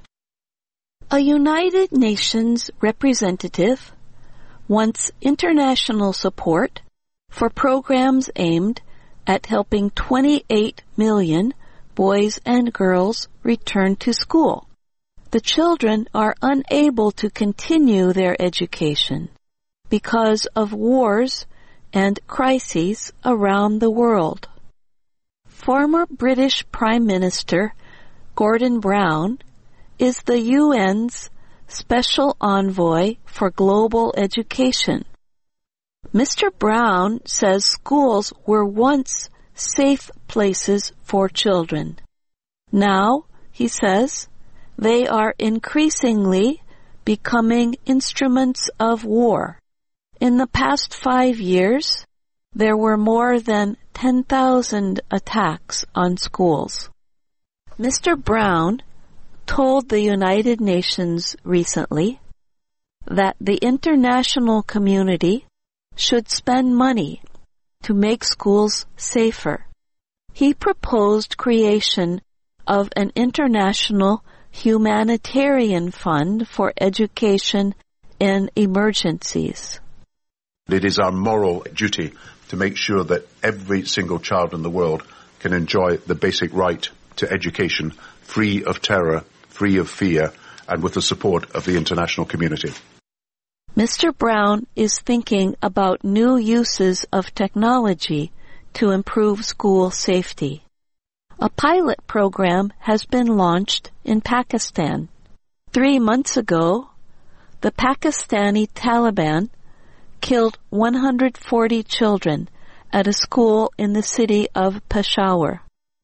A United Nations representative wants international support for programs aimed at helping twenty-eight million boys and girls return to school. The children are unable to continue their education because of wars and crises around the world. Former British Prime Minister Gordon Brown is the U N's Special Envoy for Global Education. Mister Brown says schools were once safe places for children. Now, he says, they are increasingly becoming instruments of war. In the past five years, there were more than ten thousand attacks on schools. Mister Brown told the United Nations recently that the international community should spend money to make schools safer. He proposed creation of an international humanitarian fund for education in emergencies. It is our moral duty to make sure that every single child in the world can enjoy the basic right to education, free of terror, free of fear, and with the support of the international community. Mister Brown is thinking about new uses of technology to improve school safety. A pilot program has been launched in Pakistan. Three months ago, the Pakistani Taliban killed one hundred forty children at a school in the city of Peshawar.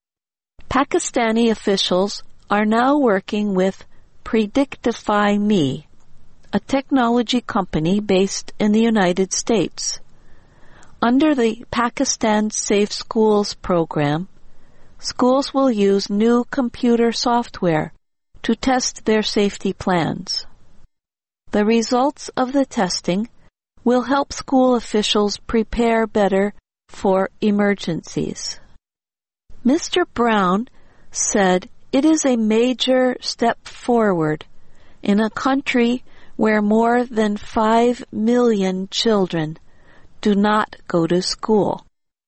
Pakistani officials are now working with Predictify Me, a technology company based in the United States. Under the Pakistan Safe Schools program, schools will use new computer software to test their safety plans. The results of the testing will help school officials prepare better for emergencies. Mister Brown said it is a major step forward in a country where more than five million children do not go to school.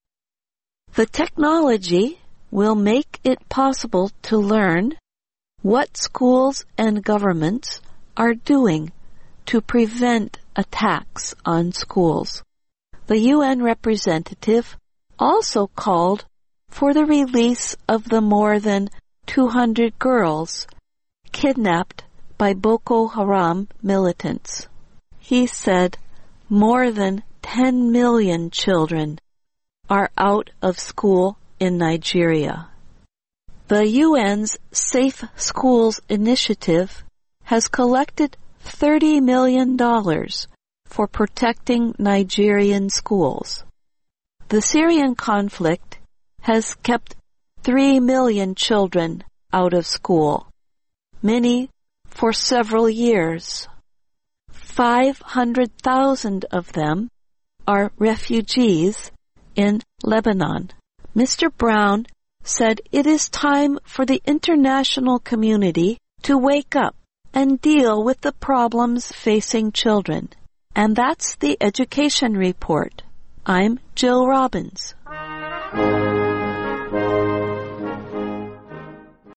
The technology will make it possible to learn what schools and governments are doing to prevent attacks on schools. The U N representative also called for the release of the more than two hundred girls kidnapped by Boko Haram militants. He said more than ten million children are out of school in Nigeria. The U N's Safe Schools Initiative has collected thirty million dollars for protecting Nigerian schools. The Syrian conflict has kept three million children out of school, many for several years. five hundred thousand of them are refugees in Lebanon. Mister Brown said it is time for the international community to wake up and deal with the problems facing children. And that's the Education Report. I'm Jill Robbins.